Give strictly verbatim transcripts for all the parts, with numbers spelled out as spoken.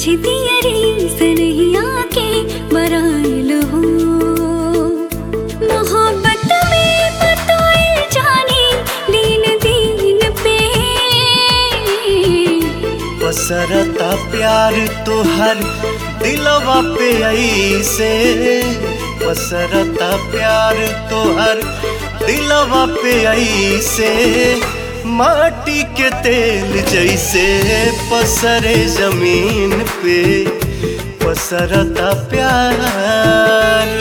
माझी दियरी सनहिया के बराइल हो। मोहब्बत में बताए जाने दीन दीन पे पसरता प्यार तोहर दिलवा पे ऐसे, पसरता प्यार तोहर दिलवा पे ऐसे, माटी के तेल जैसे पसरे जमीन पे पसरता प्यार।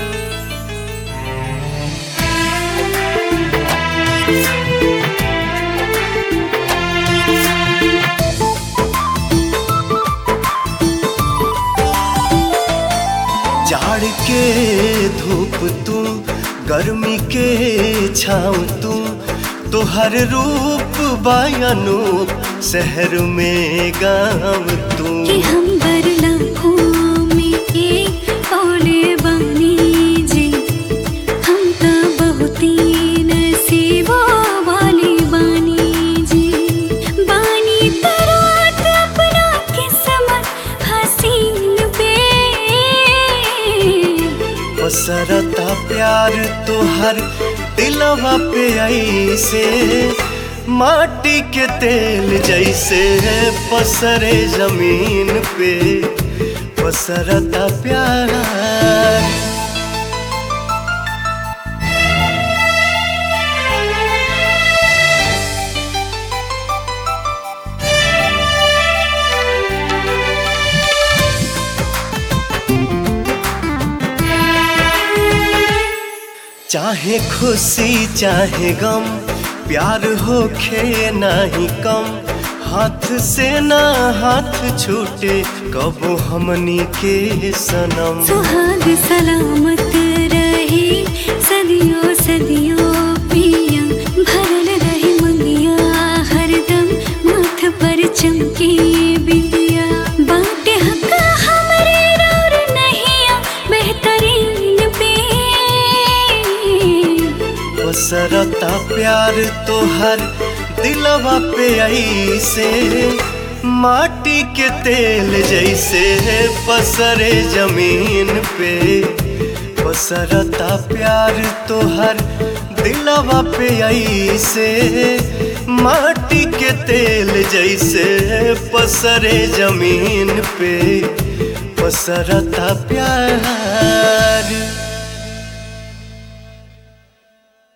जाड़ के धूप तू, गर्मी के छाँव तू, तोहर रूप बायानूप शहर में गाँव तू। कि हम बरलाखों में एक पौले बानी जी, हम तो बहुत ही नसीबों वाली बानी जी। बानी तरात अपना किस्मत हसीन पे पसरता प्यार तोहर दिलवा पे ऐसे, माटी के तेल जैसे पसरे जमीन पे पसरता प्यार। चाहे खुशी चाहे गम, प्यार होखे नाही कम, हाथ से ना हाथ छूटे कबो हमनी के सनम। सुहाग सलामत रहे सदियों सदियों पिया, भरल रहे मंगिया हरदम माथ पर चमके बिंदिया। बाटे हक हमरे और नहिया बेहतरीन पे पसरता प्यार तोहर दिलवा पे ऐसे, माटी के तेल जैसे पसरे जमीन पे पसरता प्यार तोहर दिलवा पे ऐसे, माटी के तेल जैसे पसरे जमीन पे पसरता प्यार।